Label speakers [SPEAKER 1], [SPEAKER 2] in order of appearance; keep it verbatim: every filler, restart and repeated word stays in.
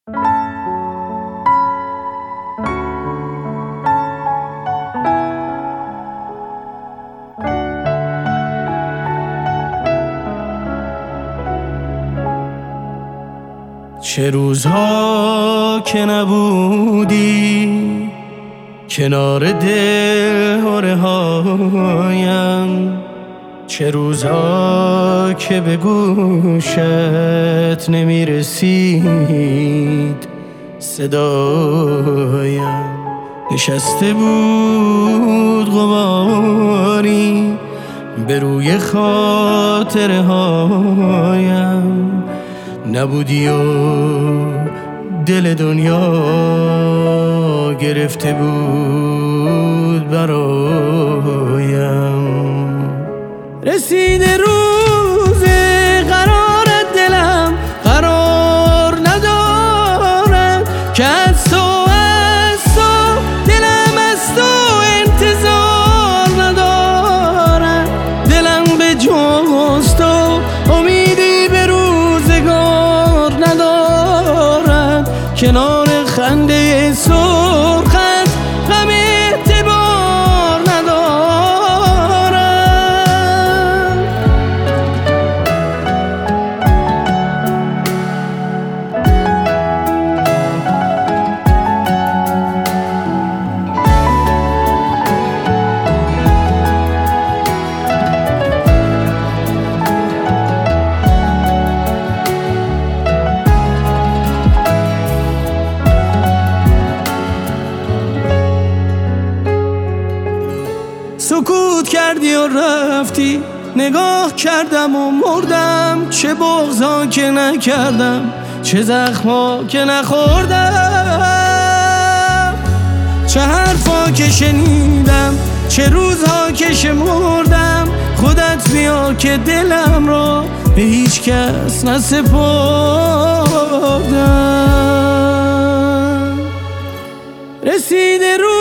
[SPEAKER 1] چه روزها که نبودی کنار دلهره هایم، چه روزها که به گوشت نمی رسید صدایم. نشسته بود غباری به روی خاطره هایم، نبودی و دل دنیا گرفته بود برایم. رسیده روز قرارت، دلم قرار ندارد که از تو از تو دلم از تو انتظار ندارد. دلم به جز تو امیدی به روزگار ندارد، کنار خنده سرخت غم اعتبار ندارد. سکوت کردی و رفتی، نگاه کردم و مردم. چه بغضا که نکردم، چه زخما که نخوردم، چه حرفا که شنیدم، چه روزها که شمردم. خودت بیا که دلم را به هیچ کس نسپردم. رسیده رو